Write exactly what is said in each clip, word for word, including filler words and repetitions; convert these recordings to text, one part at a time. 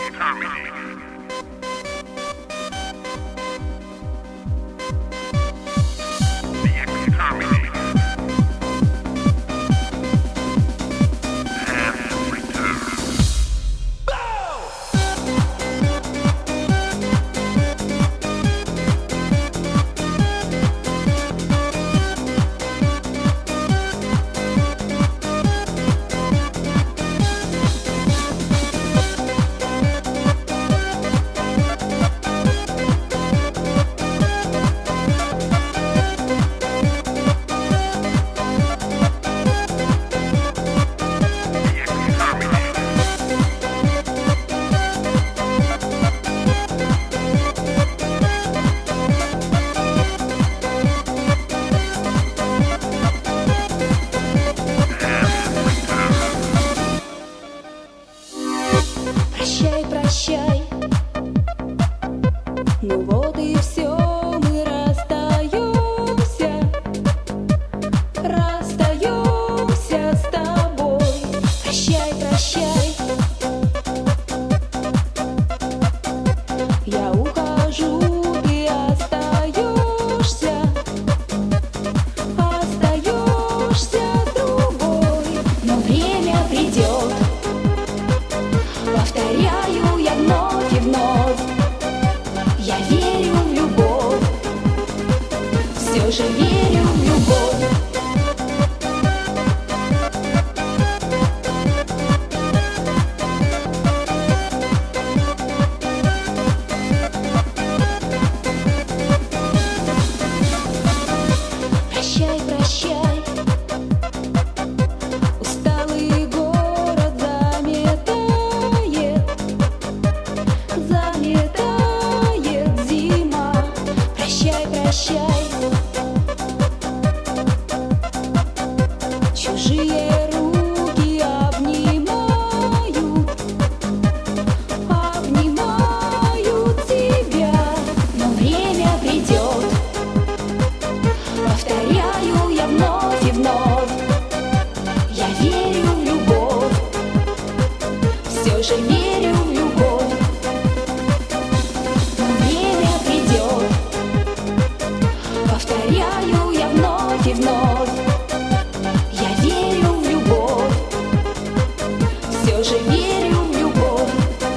Прощай, прощай, ну вот и все, мы расстаемся, расстаемся с тобой. Прощай, прощай, я ухожу, ты остаешься, остаешься с другой, но время придет. Повторяю я вновь и вновь, я верю в любовь, все же верю в любовь. Прощай, прощай, усталый город заметает, заметает зима. Прощай, прощай, чужие руки обнимают, обнимают тебя, но время придет. Повторяю я вновь и вновь, я верю в любовь, все же верю в любовь. Но время придет. Повторяю я вновь и вновь, я верю в любовь, все же верю в любовь.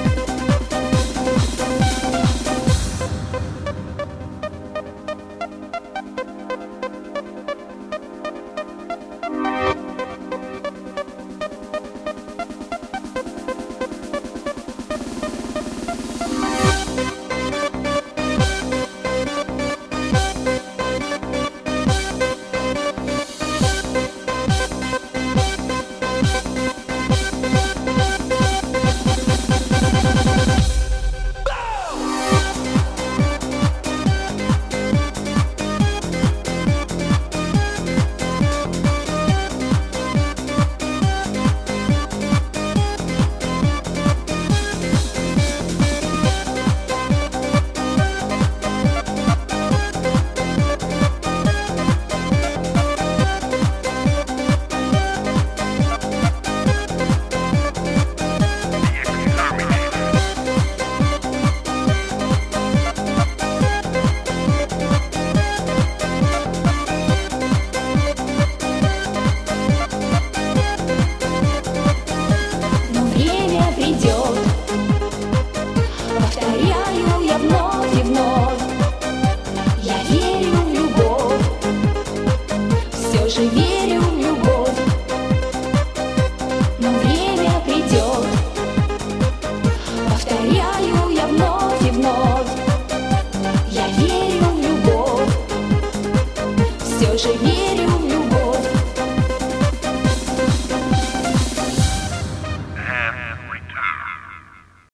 же верю в любовь, но время придет. Повторяю я вновь и вновь, я верю в любовь, все же верю в любовь.